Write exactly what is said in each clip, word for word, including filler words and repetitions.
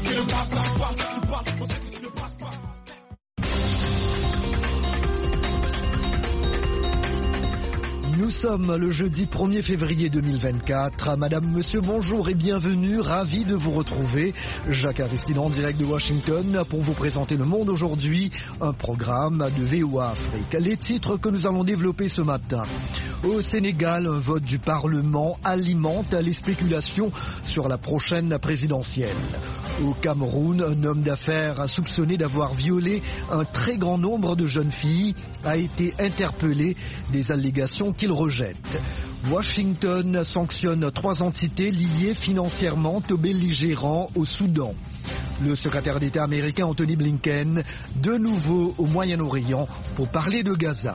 qui ne passe pas, passe, tu passes, on sait que tu ne passes pas. Nous sommes le jeudi premier février deux mille vingt-quatre. Madame, monsieur, bonjour et bienvenue. Ravi de vous retrouver. Jacques Aristide en direct de Washington pour vous présenter Le Monde aujourd'hui, un programme de V O A Afrique. Les titres que nous allons développer ce matin. Au Sénégal, un vote du Parlement alimente les spéculations sur la prochaine présidentielle. Au Cameroun, un homme d'affaires soupçonné d'avoir violé un très grand nombre de jeunes filles a été interpellé, des allégations qu'il rejette. Washington sanctionne trois entités liées financièrement aux belligérants au Soudan. Le secrétaire d'État américain Anthony Blinken, de nouveau au Moyen-Orient pour parler de Gaza.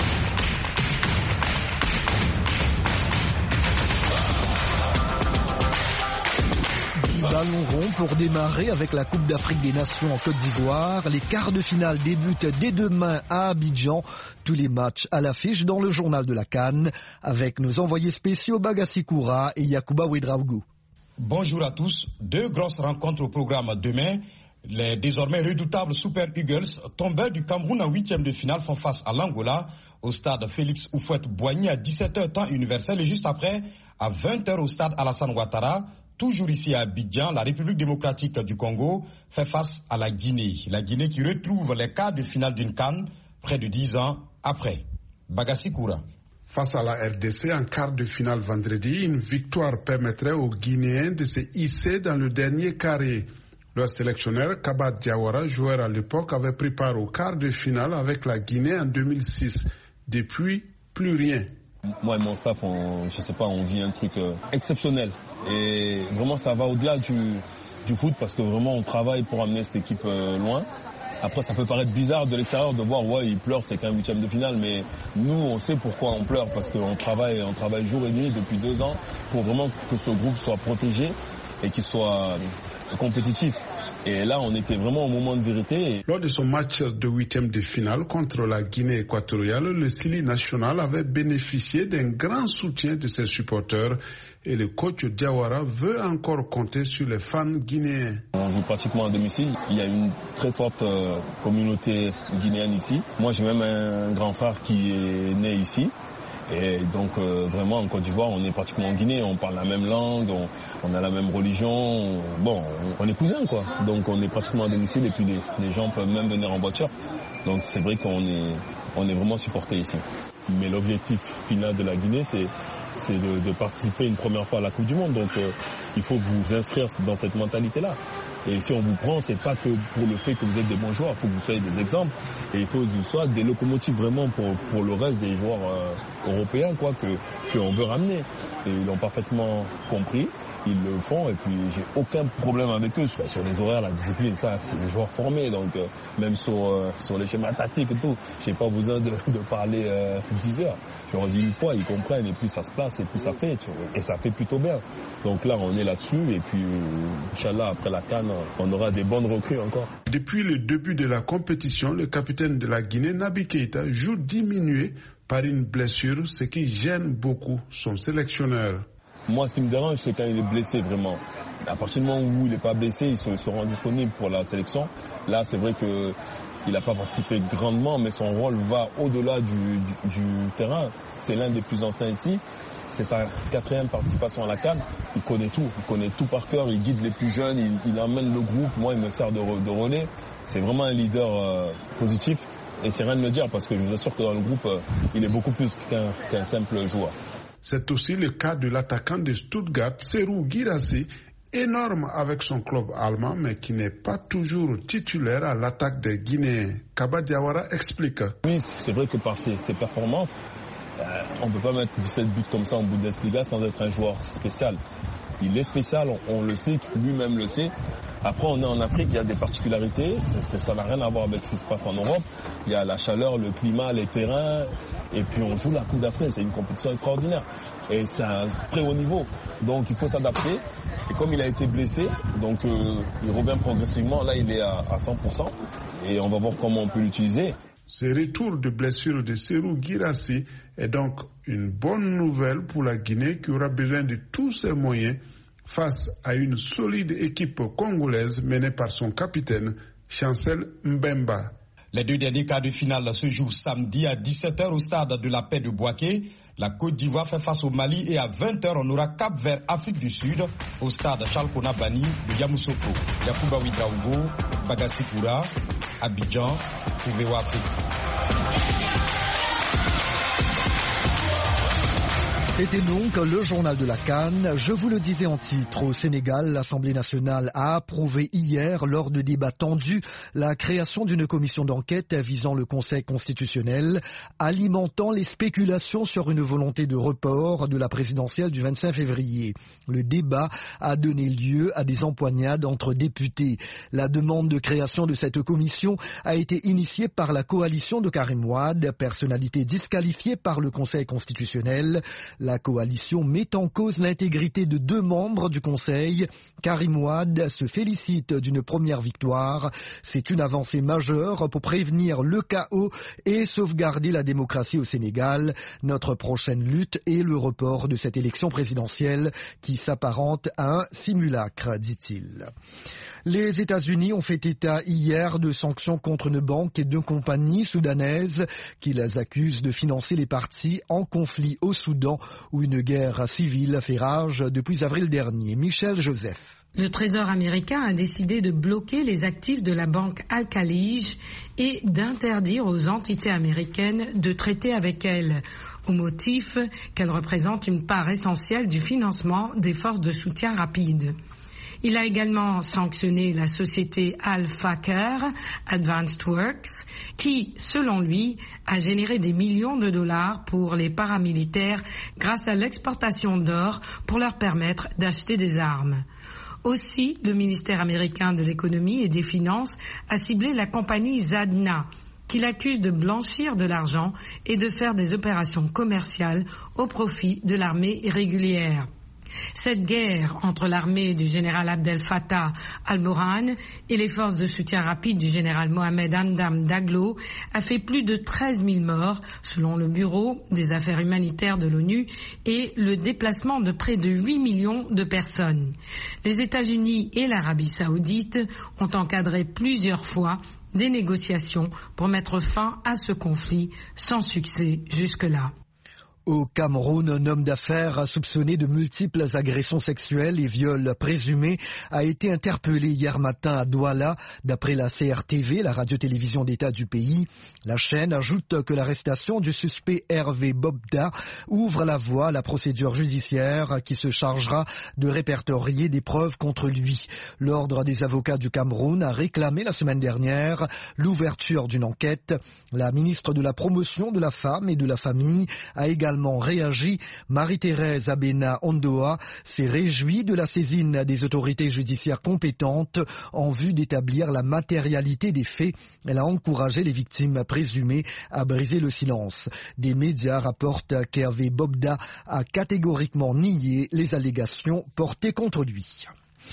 Ballon rond pour démarrer avec la Coupe d'Afrique des Nations en Côte d'Ivoire. Les quarts de finale débutent dès demain à Abidjan. Tous les matchs à l'affiche dans le journal de la CAN avec nos envoyés spéciaux Bagassi Koura et Yacouba Ouedraougou. Bonjour à tous. Deux grosses rencontres au programme demain. Les désormais redoutables Super Eagles, tombeurs du Cameroun en huitième de finale, font face à l'Angola au stade Félix Houphouët-Boigny à dix-sept heures temps universel et juste après à vingt heures au stade Alassane Ouattara. Toujours ici à Abidjan, la République démocratique du Congo fait face à la Guinée. La Guinée qui retrouve les quarts de finale d'une CAN près de dix ans après. Bagassi Koura. Face à la R D C en quart de finale vendredi, une victoire permettrait aux Guinéens de se hisser dans le dernier carré. Leur sélectionneur, Kaba Diawara, joueur à l'époque, avait pris part au quart de finale avec la Guinée en deux mille six. Depuis, plus rien. Moi et mon staff, on, je sais pas, on vit un truc euh, exceptionnel. Et vraiment, ça va au-delà du, du foot parce que vraiment, on travaille pour amener cette équipe euh, loin. Après, ça peut paraître bizarre de l'extérieur de voir, ouais, ils pleurent, c'est qu'un huitième de finale. Mais nous, on sait pourquoi on pleure parce qu'on travaille, on travaille jour et nuit depuis deux ans pour vraiment que ce groupe soit protégé et qu'il soit euh, compétitif. Et là, on était vraiment au moment de vérité. Lors de son match de huitième de finale contre la Guinée équatoriale, le Sili national avait bénéficié d'un grand soutien de ses supporters et le coach Diawara veut encore compter sur les fans guinéens. On joue pratiquement à domicile. Il y a une très forte euh, communauté guinéenne ici. Moi, j'ai même un grand frère qui est né ici. Et donc euh, vraiment en Côte d'Ivoire, on est pratiquement en Guinée, on parle la même langue, on, on a la même religion, on, bon, on, on est cousins quoi. Donc on est pratiquement à domicile et puis les, les gens peuvent même venir en voiture. Donc c'est vrai qu'on est, on est vraiment supportés ici. Mais l'objectif final de la Guinée, c'est, c'est de, de participer une première fois à la Coupe du Monde. Donc euh, il faut vous inscrire dans cette mentalité-là. Et si on vous prend, c'est pas que pour le fait que vous êtes des bons joueurs, il faut que vous soyez des exemples et il faut que vous soyez des locomotives vraiment pour, pour le reste des joueurs euh, européens quoi, que qu'on veut ramener. Et ils l'ont parfaitement compris, ils le font et puis j'ai aucun problème avec eux. Sur les horaires, la discipline, ça, c'est des joueurs formés, donc euh, même sur, euh, sur les schémas tactiques et tout, j'ai pas besoin de, de parler euh, dix heures. Je leur dis une fois, ils comprennent et puis ça se place et puis ça fait, tu vois, et ça fait plutôt bien. Donc là, on est là-dessus et puis, euh, Inch'Allah, après la CAN, on aura des bonnes recrues encore. Depuis le début de la compétition, le capitaine de la Guinée, Naby Keïta, joue diminué par une blessure, ce qui gêne beaucoup son sélectionneur. Moi, ce qui me dérange, c'est quand il est blessé vraiment. À partir du moment où il n'est pas blessé, il se, se rend disponible pour la sélection. Là, c'est vrai que il n'a pas participé grandement, mais son rôle va au-delà du, du, du terrain. C'est l'un des plus anciens ici. C'est sa quatrième participation à la CAN. Il connaît tout, il connaît tout par cœur, il guide les plus jeunes, il, il emmène le groupe. Moi, il me sert de, de relais. C'est vraiment un leader euh, positif. Et c'est rien de le dire parce que je vous assure que dans le groupe, euh, il est beaucoup plus qu'un, qu'un simple joueur. C'est aussi le cas de l'attaquant de Stuttgart, Serhou Guirassy, énorme avec son club allemand, mais qui n'est pas toujours titulaire à l'attaque des Guinéens. Kaba Diawara explique. Oui, c'est vrai que par ses, ses performances, euh, on ne peut pas mettre dix-sept buts comme ça en Bundesliga sans être un joueur spécial. Il est spécial, on, on le sait, lui-même le sait. Après, on est en Afrique, il y a des particularités, c'est, c'est, ça n'a rien à voir avec ce qui se passe en Europe. Il y a la chaleur, le climat, les terrains, et puis on joue la Coupe d'Afrique, c'est une compétition extraordinaire. Et c'est un très haut niveau, donc il faut s'adapter. Et comme il a été blessé, donc euh, il revient progressivement, là il est à, à cent pour cent, et on va voir comment on peut l'utiliser. Ce retour de blessure de Serhou Guirassy est donc une bonne nouvelle pour la Guinée qui aura besoin de tous ses moyens face à une solide équipe congolaise menée par son capitaine, Chancel Mbemba. Les deux derniers quarts de finale se jouent samedi à dix-sept heures au stade de la Paix de Bouaké. La Côte d'Ivoire fait face au Mali et à vingt heures on aura Cap Vert Afrique du Sud au stade Charles Konabani de Yamoussoukro. Yakuba Ouidraogo, Bagassi-Koura, Abidjan, pour V O A Afrique. C'était donc le journal de la CAN. Je vous le disais en titre, au Sénégal, l'Assemblée nationale a approuvé hier, lors de débats tendus, la création d'une commission d'enquête visant le Conseil constitutionnel, alimentant les spéculations sur une volonté de report de la présidentielle du vingt-cinq février. Le débat a donné lieu à des empoignades entre députés. La demande de création de cette commission a été initiée par la coalition de Karim Wade, personnalité disqualifiée par le Conseil constitutionnel. La coalition met en cause l'intégrité de deux membres du Conseil. Karim Wade se félicite d'une première victoire. C'est une avancée majeure pour prévenir le chaos et sauvegarder la démocratie au Sénégal. Notre prochaine lutte est le report de cette élection présidentielle qui s'apparente à un simulacre, dit-il. Les États-Unis ont fait état hier de sanctions contre une banque et deux compagnies soudanaises qui les accusent de financer les partis en conflit au Soudan où une guerre civile fait rage depuis avril dernier. Michel Joseph. Le Trésor américain a décidé de bloquer les actifs de la banque Al-Khalij et d'interdire aux entités américaines de traiter avec elle, au motif qu'elle représente une part essentielle du financement des forces de soutien rapide. Il a également sanctionné la société Al-Fakr Advanced Works qui, selon lui, a généré des millions de dollars pour les paramilitaires grâce à l'exportation d'or pour leur permettre d'acheter des armes. Aussi, le ministère américain de l'économie et des finances a ciblé la compagnie Zadna, qui l'accuse de blanchir de l'argent et de faire des opérations commerciales au profit de l'armée régulière. Cette guerre entre l'armée du général Abdel Fattah al-Burhan et les forces de soutien rapide du général Mohamed Hamdan Daglo a fait plus de treize mille morts, selon le Bureau des affaires humanitaires de l'ONU, et le déplacement de près de huit millions de personnes. Les États-Unis et l'Arabie saoudite ont encadré plusieurs fois des négociations pour mettre fin à ce conflit, sans succès jusque-là. Au Cameroun, un homme d'affaires soupçonné de multiples agressions sexuelles et viols présumés a été interpellé hier matin à Douala, d'après la C R T V, la radio-télévision d'État du pays. La chaîne ajoute que l'arrestation du suspect Hervé Bobda ouvre la voie à la procédure judiciaire qui se chargera de répertorier des preuves contre lui. L'Ordre des avocats du Cameroun a réclamé la semaine dernière l'ouverture d'une enquête. La ministre de la Promotion de la Femme et de la Famille a également réagi. Marie-Thérèse Abena Ondoa s'est réjouie de la saisine des autorités judiciaires compétentes en vue d'établir la matérialité des faits. Elle a encouragé les victimes présumées à briser le silence. Des médias rapportent qu'Hervé Bobda a catégoriquement nié les allégations portées contre lui.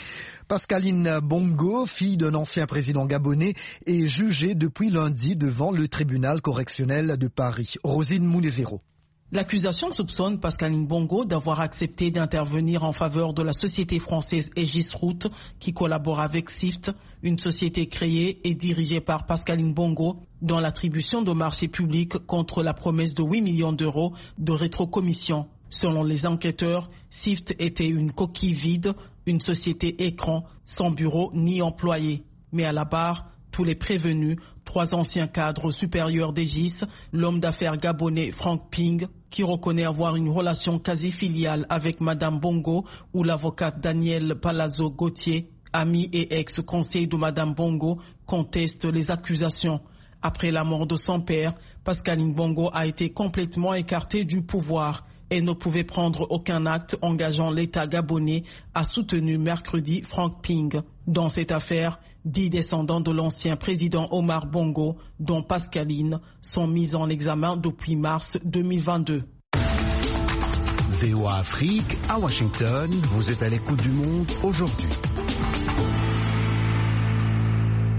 Pascaline Bongo, fille d'un ancien président gabonais, est jugée depuis lundi devant le tribunal correctionnel de Paris. Rosine Mounezero. L'accusation soupçonne Pascaline Bongo d'avoir accepté d'intervenir en faveur de la société française Aegis Route qui collabore avec SIFT, une société créée et dirigée par Pascaline Bongo dans l'attribution de marchés publics contre la promesse de huit millions d'euros de rétrocommission. Selon les enquêteurs, SIFT était une coquille vide, une société écran sans bureau ni employé. Mais à la barre, tous les prévenus, trois anciens cadres supérieurs d'Aegis, l'homme d'affaires gabonais Frank Ping, qui reconnaît avoir une relation quasi filiale avec Madame Bongo, ou l'avocate Daniel Palazzo Gauthier, ami et ex-conseiller de Madame Bongo, contestent les accusations. Après la mort de son père, Pascaline Bongo a été complètement écartée du pouvoir et ne pouvait prendre aucun acte engageant l'État gabonais, a soutenu mercredi Frank Ping. Dans cette affaire, dix descendants de l'ancien président Omar Bongo, dont Pascaline, sont mis en examen depuis mars deux mille vingt-deux. V O A Afrique, à Washington, vous êtes à l'écoute du monde aujourd'hui.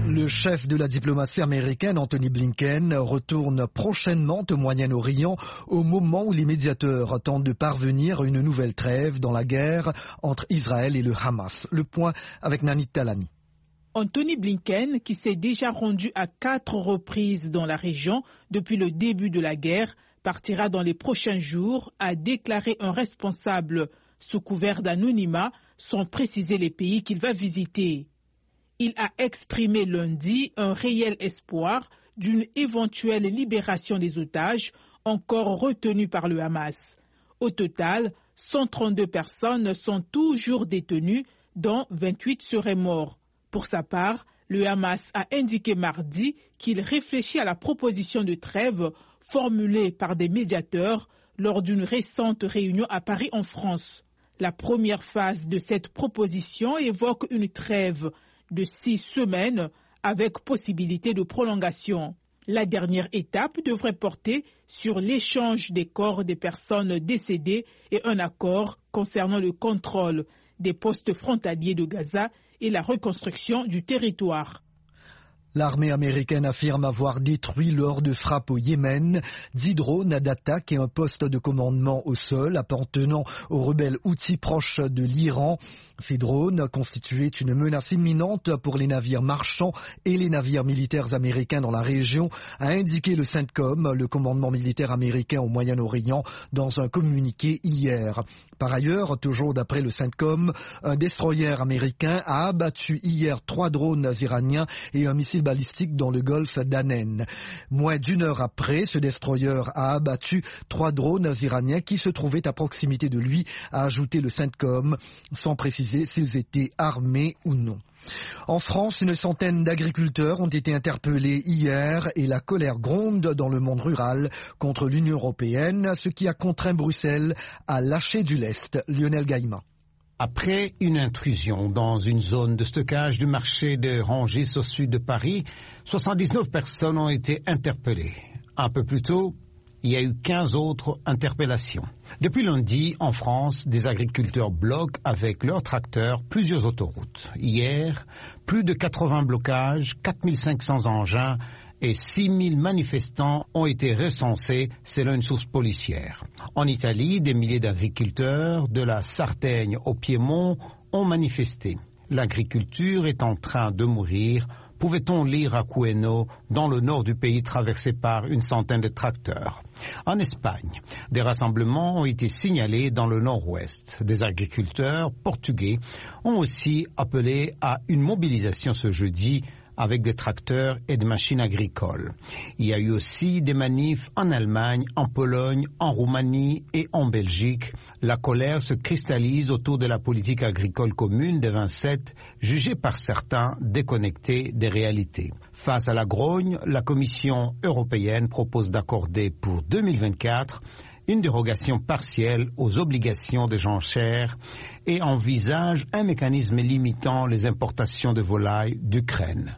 Le chef de la diplomatie américaine, Anthony Blinken, retourne prochainement au Moyen-Orient au moment où les médiateurs tentent de parvenir à une nouvelle trêve dans la guerre entre Israël et le Hamas. Le point avec Nanit Talani. Anthony Blinken, qui s'est déjà rendu à quatre reprises dans la région depuis le début de la guerre, partira dans les prochains jours, a déclaré un responsable sous couvert d'anonymat sans préciser les pays qu'il va visiter. Il a exprimé lundi un réel espoir d'une éventuelle libération des otages encore retenus par le Hamas. Au total, cent trente-deux personnes sont toujours détenues, dont vingt-huit seraient morts. Pour sa part, le Hamas a indiqué mardi qu'il réfléchit à la proposition de trêve formulée par des médiateurs lors d'une récente réunion à Paris en France. La première phase de cette proposition évoque une trêve de six semaines avec possibilité de prolongation. La dernière étape devrait porter sur l'échange des corps des personnes décédées et un accord concernant le contrôle des postes frontaliers de Gaza et la reconstruction du territoire. L'armée américaine affirme avoir détruit lors de frappes au Yémen dix drones d'attaque et un poste de commandement au sol appartenant aux rebelles houthis proches de l'Iran. Ces drones constituaient une menace imminente pour les navires marchands et les navires militaires américains dans la région, a indiqué le CENTCOM, le commandement militaire américain au Moyen-Orient, dans un communiqué hier. Par ailleurs, toujours d'après le CENTCOM, un destroyer américain a abattu hier trois drones iraniens et un missile balistique dans le golfe d'Aden. Moins d'une heure après, ce destroyer a abattu trois drones iraniens qui se trouvaient à proximité de lui, a ajouté le CENTCOM, sans préciser s'ils étaient armés ou non. En France, une centaine d'agriculteurs ont été interpellés hier et la colère gronde dans le monde rural contre l'Union européenne, ce qui a contraint Bruxelles à lâcher du lest. Lionel Gaïma. Après une intrusion dans une zone de stockage du marché de Rungis au sud de Paris, soixante-dix-neuf personnes ont été interpellées. Un peu plus tôt, il y a eu quinze autres interpellations. Depuis lundi, en France, des agriculteurs bloquent avec leurs tracteurs plusieurs autoroutes. Hier, plus de quatre-vingts blocages, quatre mille cinq cents engins et six mille manifestants ont été recensés selon une source policière. En Italie, des milliers d'agriculteurs de la Sardaigne au Piémont ont manifesté. L'agriculture est en train de mourir, pouvait-on lire à Cueno, dans le nord du pays traversé par une centaine de tracteurs. En Espagne, des rassemblements ont été signalés dans le nord-ouest. Des agriculteurs portugais ont aussi appelé à une mobilisation ce jeudi avec des tracteurs et des machines agricoles. Il y a eu aussi des manifs en Allemagne, en Pologne, en Roumanie et en Belgique. La colère se cristallise autour de la politique agricole commune des vingt-sept, jugée par certains déconnectée des réalités. Face à la grogne, la Commission européenne propose d'accorder pour deux mille vingt-quatre une dérogation partielle aux obligations des enchères et envisage un mécanisme limitant les importations de volailles d'Ukraine.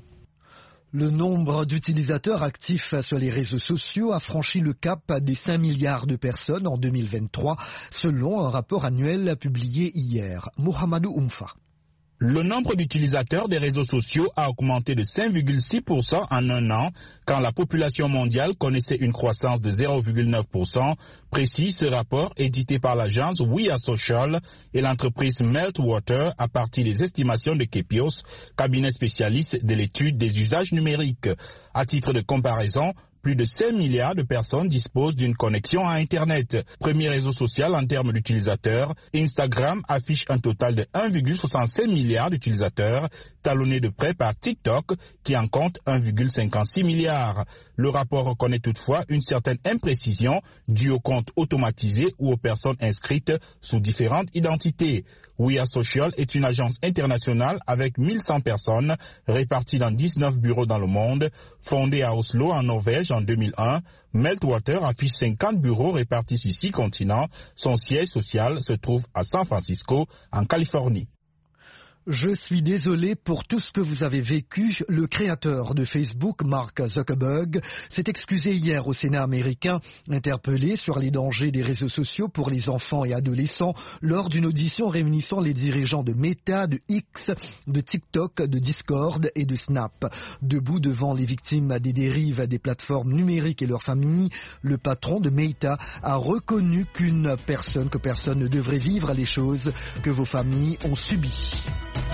Le nombre d'utilisateurs actifs sur les réseaux sociaux a franchi le cap des cinq milliards de personnes en deux mille vingt-trois, selon un rapport annuel publié hier. Mohamedou Oumfa. Le nombre d'utilisateurs des réseaux sociaux a augmenté de cinq virgule six pour cent en un an, quand la population mondiale connaissait une croissance de zéro virgule neuf pour cent, précise ce rapport édité par l'agence We Are Social et l'entreprise Meltwater à partir des estimations de Kepios, cabinet spécialiste de l'étude des usages numériques. À titre de comparaison, plus de cinq milliards de personnes disposent d'une connexion à Internet. Premier réseau social en termes d'utilisateurs, Instagram affiche un total de un virgule soixante-sept milliard d'utilisateurs, talonné de près par TikTok, qui en compte un virgule cinquante-six milliard. Le rapport reconnaît toutefois une certaine imprécision due aux comptes automatisés ou aux personnes inscrites sous différentes identités. We Are Social est une agence internationale avec mille cent personnes réparties dans dix-neuf bureaux dans le monde. Fondée à Oslo en Norvège en deux mille un, Meltwater affiche cinquante bureaux répartis sur six continents. Son siège social se trouve à San Francisco, en Californie. Je suis désolé pour tout ce que vous avez vécu. Le créateur de Facebook, Mark Zuckerberg, s'est excusé hier au Sénat américain, interpellé sur les dangers des réseaux sociaux pour les enfants et adolescents lors d'une audition réunissant les dirigeants de Meta, de X, de TikTok, de Discord et de Snap. Debout devant les victimes des dérives des plateformes numériques et leurs familles, le patron de Meta a reconnu qu'une personne, que personne ne devrait vivre les choses que vos familles ont subies.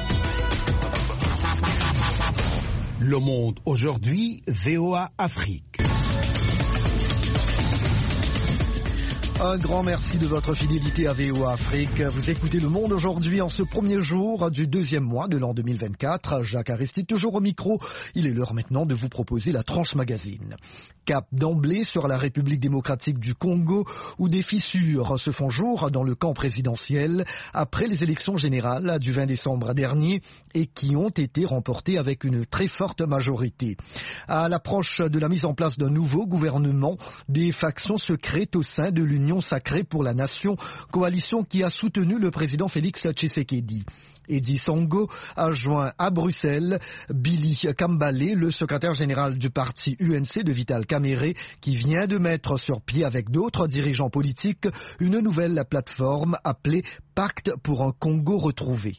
Le Monde aujourd'hui, V O A Afrique. Un grand merci de votre fidélité à V O A Afrique. Vous écoutez Le Monde aujourd'hui en ce premier jour du deuxième mois de l'an deux mille vingt-quatre. Jacques Aristide toujours au micro. Il est l'heure maintenant de vous proposer la tranche magazine. Cap d'emblée sur la République démocratique du Congo où des fissures se font jour dans le camp présidentiel après les élections générales du vingt décembre dernier et qui ont été remportées avec une très forte majorité. À l'approche de la mise en place d'un nouveau gouvernement, des factions se créent au sein de l'Union sacrée pour la nation, coalition qui a soutenu le président Félix Tshisekedi. Edi Songo a joint à Bruxelles Billy Kambale, le secrétaire général du parti U N C de Vital Kamerhe, qui vient de mettre sur pied avec d'autres dirigeants politiques une nouvelle plateforme appelée Pacte pour un Congo retrouvé.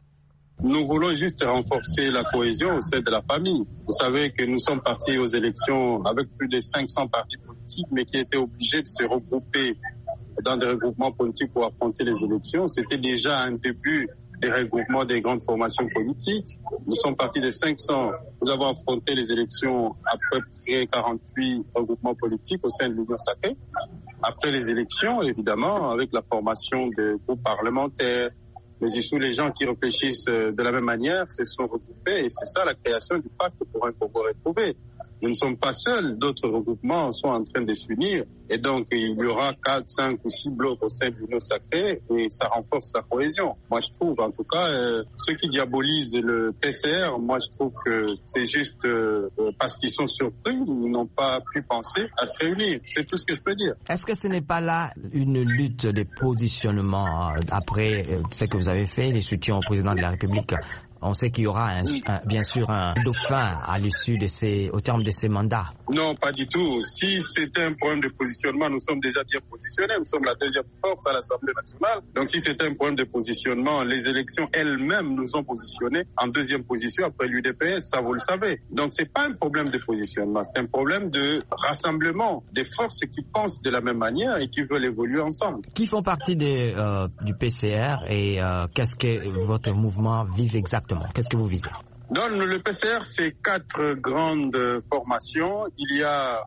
Nous voulons juste renforcer la cohésion au sein de la famille. Vous savez que nous sommes partis aux élections avec plus de cinq cents partis politiques, mais qui étaient obligés de se regrouper dans des regroupements politiques pour affronter les élections. C'était déjà un début des regroupements des grandes formations politiques. Nous sommes partis de cinq cents. Nous avons affronté les élections à peu près quarante-huit regroupements politiques au sein de l'Union sacrée. Après les élections, évidemment, avec la formation des groupes parlementaires, mais surtout les gens qui réfléchissent de la même manière se sont regroupés et c'est ça la création du pacte pour un Congo retrouvé. Nous ne sommes pas seuls, d'autres regroupements sont en train de s'unir et donc il y aura quatre, cinq ou six blocs au sein de l'Union sacrée et ça renforce la cohésion. Moi je trouve en tout cas, euh, ceux qui diabolisent le P C R, moi je trouve que c'est juste euh, parce qu'ils sont surpris, ils n'ont pas pu penser à se réunir. C'est tout ce que je peux dire. Est-ce que ce n'est pas là une lutte de positionnement euh, après euh, ce que vous avez fait, les soutiens au président de la République? On sait qu'il y aura un, un, bien sûr un dauphin à l'issue de ces, au terme de ces mandats. Non, pas du tout. Si c'était un problème de positionnement, nous sommes déjà bien positionnés. Nous sommes la deuxième force à l'Assemblée nationale. Donc si c'était un problème de positionnement, les élections elles-mêmes nous ont positionnés en deuxième position après l'U D P S, ça vous le savez. Donc c'est pas un problème de positionnement, c'est un problème de rassemblement des forces qui pensent de la même manière et qui veulent évoluer ensemble. Qui font partie de, euh, du P C R et euh, qu'est-ce que votre mouvement vise exactement? Qu'est-ce que vous visez? Dans le P C R, c'est quatre grandes formations. Il y a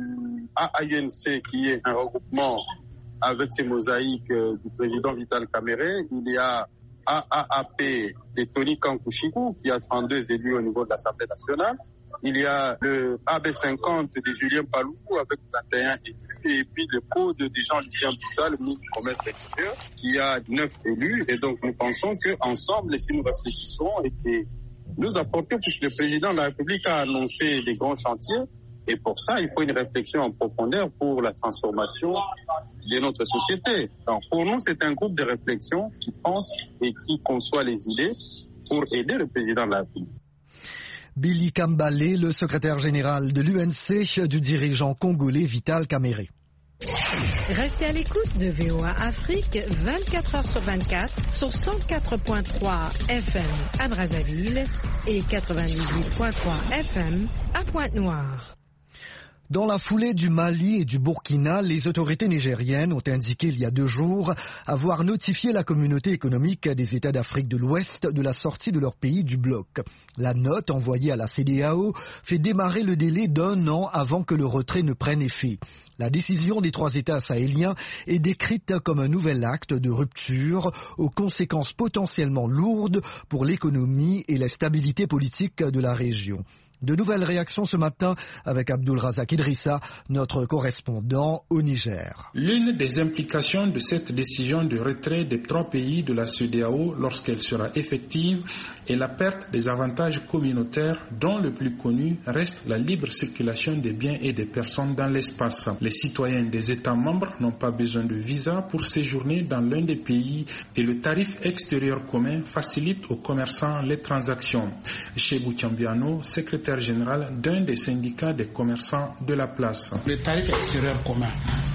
A U N C qui est un regroupement avec ses mosaïques du président Vital Kamerhe. Il y a A A A P de Tony Kankushiku qui a trente-deux élus au niveau de l'Assemblée nationale. Il y a le A B cinquante de Julien Paluku avec vingt et un élus. Et puis le code de Jean-Lucien Boussa, le ministre du Commerce extérieur, qui a neuf élus. Et donc nous pensons qu'ensemble, si nous réfléchissons et que nous apportons, puisque le président de la République a annoncé des grands chantiers, et pour ça, il faut une réflexion en profondeur pour la transformation de notre société. Donc pour nous, c'est un groupe de réflexion qui pense et qui conçoit les idées pour aider le président de la République. Billy Kambale, le secrétaire général de l'U N C du dirigeant congolais Vital Kamerhe. Restez à l'écoute de V O A Afrique vingt-quatre heures sur vingt-quatre sur cent quatre virgule trois F M à Brazzaville et quatre-vingt-dix-huit virgule trois F M à Pointe-Noire. Dans la foulée du Mali et du Burkina, les autorités nigériennes ont indiqué il y a deux jours avoir notifié la communauté économique des États d'Afrique de l'Ouest de la sortie de leur pays du bloc. La note envoyée à la C E D E A O fait démarrer le délai d'un an avant que le retrait ne prenne effet. La décision des trois États sahéliens est décrite comme un nouvel acte de rupture aux conséquences potentiellement lourdes pour l'économie et la stabilité politique de la région. De nouvelles réactions ce matin avec Abdul Razak Idrissa, notre correspondant au Niger. L'une des implications de cette décision de retrait des trois pays de la CEDEAO lorsqu'elle sera effective est la perte des avantages communautaires dont le plus connu reste la libre circulation des biens et des personnes dans l'espace. Les citoyens des États membres n'ont pas besoin de visa pour séjourner dans l'un des pays et le tarif extérieur commun facilite aux commerçants les transactions. Chebou Tiambiano, secrétaire général d'un des syndicats des commerçants de la place. Le tarif extérieur commun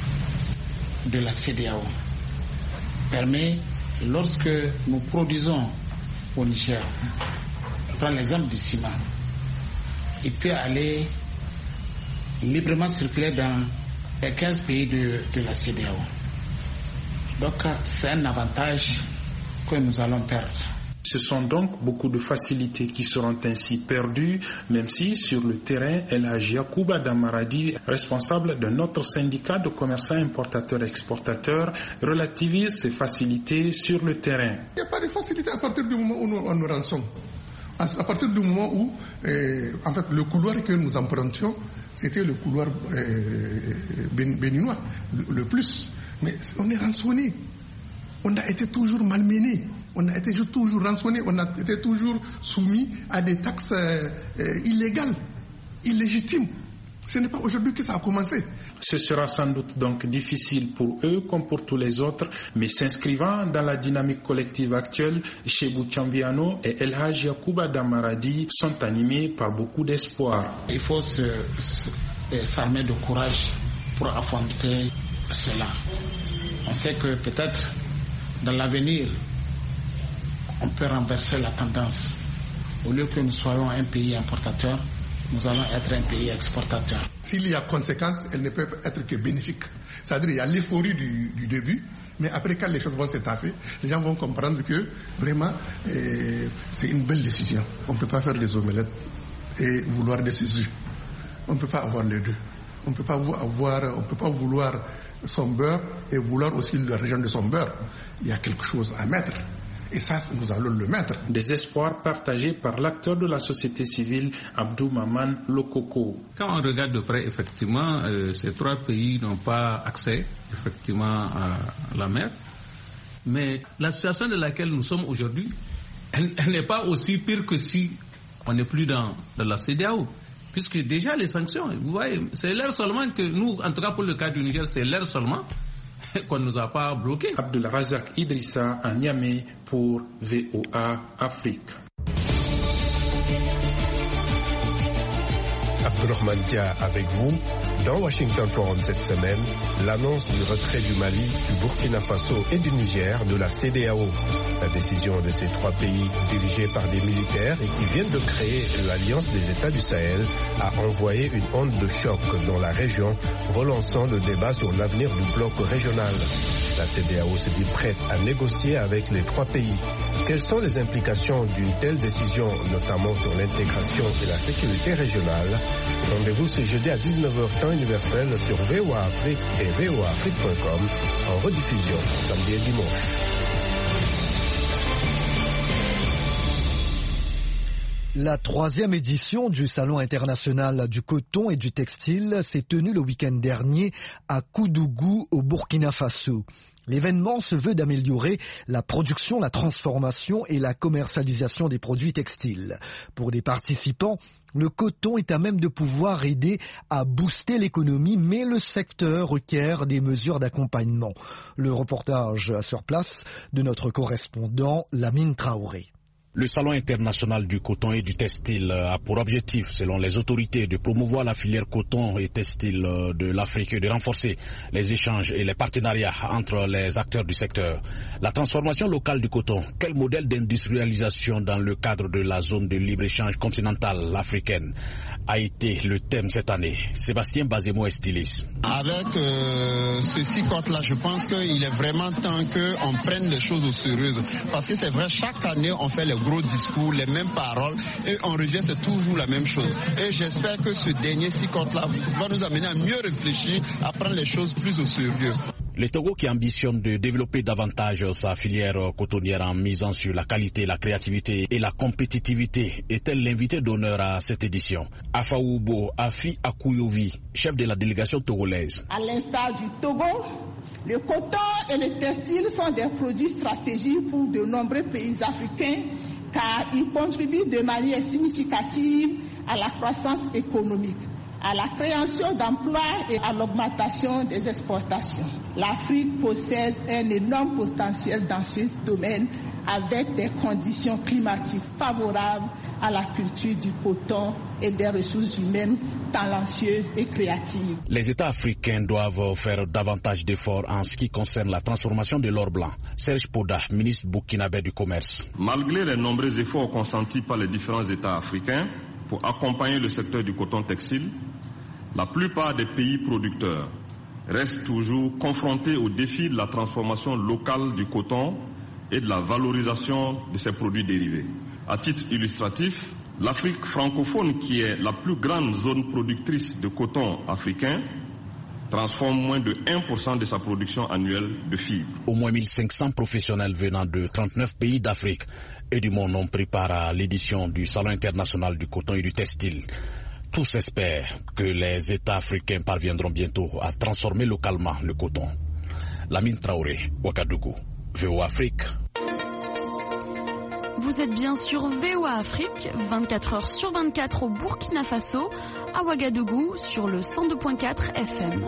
de la CEDEAO permet, lorsque nous produisons au Niger, je prends l'exemple du ciment, il peut aller librement circuler dans les quinze pays de, de la CEDEAO. Donc c'est un avantage que nous allons perdre. Ce sont donc beaucoup de facilités qui seront ainsi perdues, même si sur le terrain, El Hadji Yacouba Damaradi, responsable de notre syndicat de commerçants importateurs-exportateurs, relativise ces facilités sur le terrain. Il n'y a pas de facilité à partir du moment où nous, nous rançons. À partir du moment où, euh, en fait, le couloir que nous empruntions, c'était le couloir euh, béninois, le, le plus. Mais on est rançonné. On a été toujours malmené. On a été toujours rançonné, on a été toujours soumis à des taxes euh, euh, illégales, illégitimes. Ce n'est pas aujourd'hui que ça a commencé. Ce sera sans doute donc difficile pour eux comme pour tous les autres, mais s'inscrivant dans la dynamique collective actuelle, Chebou Tiambiano et El Hadji Yacouba Damaradi sont animés par beaucoup d'espoir. Il faut se, se, s'armer de courage pour affronter cela. On sait que peut-être dans l'avenir, on peut renverser la tendance. Au lieu que nous soyons un pays importateur, nous allons être un pays exportateur. S'il y a conséquences, elles ne peuvent être que bénéfiques. C'est-à-dire qu'il y a l'euphorie du, du début, mais après quand les choses vont se tasser, les gens vont comprendre que vraiment euh, c'est une belle décision. On ne peut pas faire des omelettes et vouloir des œufs. On ne peut pas avoir les deux. On ne peut pas avoir, on peut pas vouloir son beurre et vouloir aussi la région de son beurre. Il y a quelque chose à mettre. Et ça, nous allons le mettre. Des espoirs partagés par l'acteur de la société civile, Abdou Maman Lokoko. Quand on regarde de près, effectivement, euh, ces trois pays n'ont pas accès, effectivement, à la mer. Mais la situation dans laquelle nous sommes aujourd'hui, elle, elle n'est pas aussi pire que si on n'est plus dans, dans la CEDEAO. Puisque déjà les sanctions, vous voyez, c'est l'air seulement que nous, en tout cas pour le cas du Niger, c'est l'air seulement qu'on ne nous a pas bloqué. Abdul Razak Idrissa à Niamey pour V O A Afrique. Abdourahmane Dia avec vous. Dans Washington Forum cette semaine, l'annonce du retrait du Mali, du Burkina Faso et du Niger de la CEDEAO. La décision de ces trois pays dirigés par des militaires et qui viennent de créer l'Alliance des États du Sahel a envoyé une onde de choc dans la région, relançant le débat sur l'avenir du bloc régional. La CEDEAO se dit prête à négocier avec les trois pays. Quelles sont les implications d'une telle décision, notamment sur l'intégration et la sécurité régionale? Rendez-vous ce jeudi à dix-neuf heures temps universel sur V O A Afrique et V O A Afrique point com en rediffusion samedi et dimanche. La troisième édition du Salon international du coton et du textile s'est tenue le week-end dernier à Koudougou au Burkina Faso. L'événement se veut d'améliorer la production, la transformation et la commercialisation des produits textiles. Pour des participants, le coton est à même de pouvoir aider à booster l'économie, mais le secteur requiert des mesures d'accompagnement. Le reportage sur place de notre correspondant Lamine Traoré. Le Salon international du coton et du textile a pour objectif, selon les autorités, de promouvoir la filière coton et textile de l'Afrique et de renforcer les échanges et les partenariats entre les acteurs du secteur. La transformation locale du coton, quel modèle d'industrialisation dans le cadre de la zone de libre-échange continentale africaine a été le thème cette année? Sébastien Bazemo est styliste. Avec euh, ce six-côtes-là, je pense qu'il est vraiment temps qu'on prenne les choses au sérieux. Parce que c'est vrai, chaque année, on fait les gros discours, les mêmes paroles, et on revient, c'est toujours la même chose. Et j'espère que ce dernier six-côtes-là va nous amener à mieux réfléchir, à prendre les choses plus au sérieux. Le Togo, qui ambitionne de développer davantage sa filière cotonnière en misant sur la qualité, la créativité et la compétitivité, est l'invité d'honneur à cette édition. Afaoubo Afi Akouyovi, chef de la délégation togolaise. À l'instar du Togo, le coton et le textile sont des produits stratégiques pour de nombreux pays africains car ils contribuent de manière significative à la croissance économique, à la création d'emplois et à l'augmentation des exportations. L'Afrique possède un énorme potentiel dans ce domaine avec des conditions climatiques favorables à la culture du coton et des ressources humaines talentueuses et créatives. Les États africains doivent faire davantage d'efforts en ce qui concerne la transformation de l'or blanc. Serge Poda, ministre burkinabé du Commerce. Malgré les nombreux efforts consentis par les différents États africains pour accompagner le secteur du coton textile, la plupart des pays producteurs restent toujours confrontés au défi de la transformation locale du coton et de la valorisation de ses produits dérivés. À titre illustratif, l'Afrique francophone, qui est la plus grande zone productrice de coton africain, transforme moins de un pour cent de sa production annuelle de fibres. Au moins mille cinq cents professionnels venant de trente-neuf pays d'Afrique et du monde ont pris part à l'édition du Salon international du coton et du textile. Tous espèrent que les États africains parviendront bientôt à transformer localement le coton. Lamine Traoré, Ouagadougou, V O A Afrique. Vous êtes bien sur V O A Afrique, vingt-quatre heures sur vingt-quatre au Burkina Faso, à Ouagadougou sur le cent deux virgule quatre F M.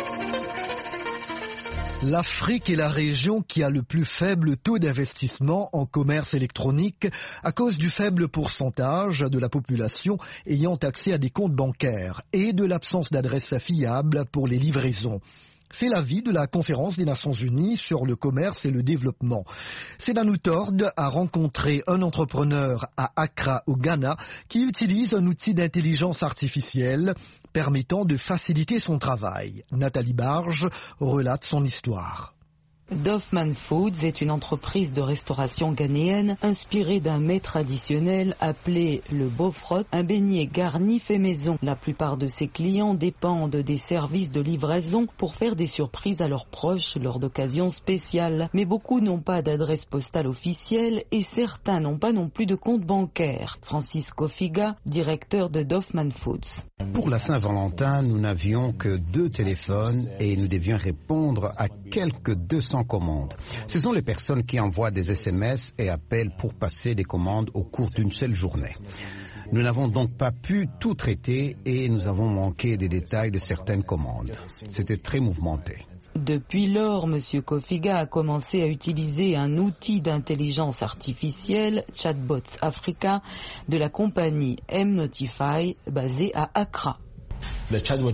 L'Afrique est la région qui a le plus faible taux d'investissement en commerce électronique à cause du faible pourcentage de la population ayant accès à des comptes bancaires et de l'absence d'adresses fiables pour les livraisons. C'est l'avis de la conférence des Nations Unies sur le commerce et le développement. Sedanou Tord a rencontré un entrepreneur à Accra, au Ghana, qui utilise un outil d'intelligence artificielle permettant de faciliter son travail. Nathalie Barge relate son histoire. Doffman Foods est une entreprise de restauration ghanéenne inspirée d'un mets traditionnel appelé le bofrot, un beignet garni fait maison. La plupart de ses clients dépendent des services de livraison pour faire des surprises à leurs proches lors d'occasions spéciales. Mais beaucoup n'ont pas d'adresse postale officielle et certains n'ont pas non plus de compte bancaire. Francis Kofiga, directeur de Doffman Foods. Pour la Saint-Valentin, nous n'avions que deux téléphones et nous devions répondre à quelques deux cents commandes. Ce sont les personnes qui envoient des S M S et appellent pour passer des commandes au cours d'une seule journée. Nous n'avons donc pas pu tout traiter et nous avons manqué des détails de certaines commandes. C'était très mouvementé. Depuis lors, M. Kofiga a commencé à utiliser un outil d'intelligence artificielle, Chatbots Africa, de la compagnie M-Notify, basée à Accra. Le chatbot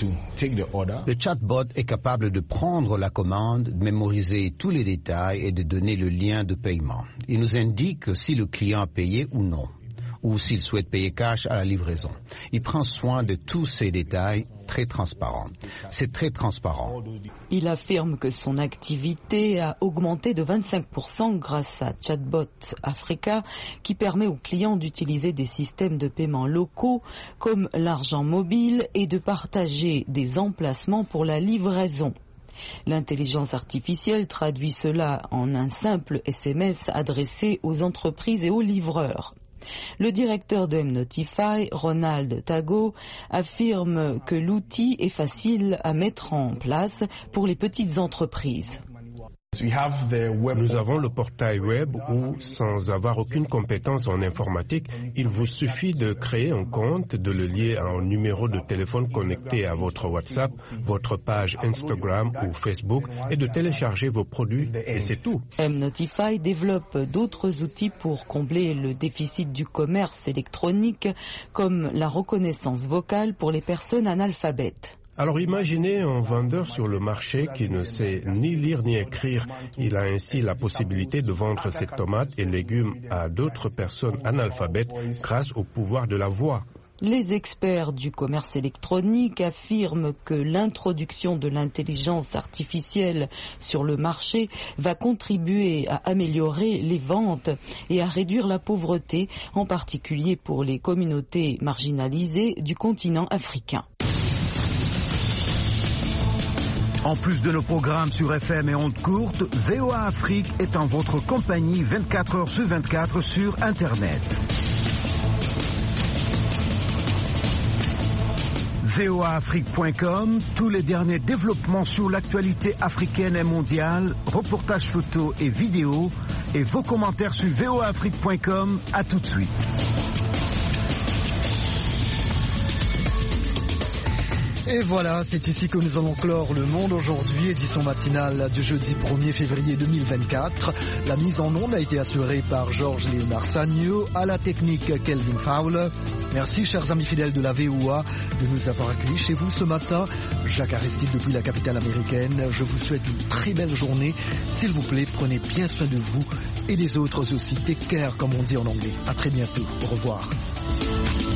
est capable de prendre la commande, de mémoriser tous les détails et de donner le lien de paiement. Il nous indique si le client a payé ou non, ou s'il souhaite payer cash à la livraison. Il prend soin de tous ces détails, très transparents. C'est très transparent. Il affirme que son activité a augmenté de vingt-cinq pour cent grâce à Chatbot Africa, qui permet aux clients d'utiliser des systèmes de paiement locaux comme l'argent mobile et de partager des emplacements pour la livraison. L'intelligence artificielle traduit cela en un simple S M S adressé aux entreprises et aux livreurs. Le directeur de M-Notify, Ronald Tago, affirme que l'outil est facile à mettre en place pour les petites entreprises. Nous avons le portail web où, sans avoir aucune compétence en informatique, il vous suffit de créer un compte, de le lier à un numéro de téléphone connecté à votre WhatsApp, votre page Instagram ou Facebook et de télécharger vos produits et c'est tout. M-Notify développe d'autres outils pour combler le déficit du commerce électronique comme la reconnaissance vocale pour les personnes analphabètes. Alors imaginez un vendeur sur le marché qui ne sait ni lire ni écrire. Il a ainsi la possibilité de vendre ses tomates et légumes à d'autres personnes analphabètes grâce au pouvoir de la voix. Les experts du commerce électronique affirment que l'introduction de l'intelligence artificielle sur le marché va contribuer à améliorer les ventes et à réduire la pauvreté, en particulier pour les communautés marginalisées du continent africain. En plus de nos programmes sur F M et ondes courtes, V O A Afrique est en votre compagnie vingt-quatre heures sur vingt-quatre sur Internet. V O A Afrique point com, tous les derniers développements sur l'actualité africaine et mondiale, reportages photos et vidéos, et vos commentaires sur V O A Afrique point com. À tout de suite. Et voilà, c'est ici que nous allons clore Le Monde aujourd'hui, édition matinale du jeudi premier février deux mille vingt-quatre. La mise en onde a été assurée par Georges Léonard Sagno, à la technique Kelvin Fowler. Merci chers amis fidèles de la V O A de nous avoir accueillis chez vous ce matin. Jacques Aristide depuis la capitale américaine. Je vous souhaite une très belle journée. S'il vous plaît, prenez bien soin de vous et des autres aussi. Take care comme on dit en anglais. À très bientôt. Au revoir.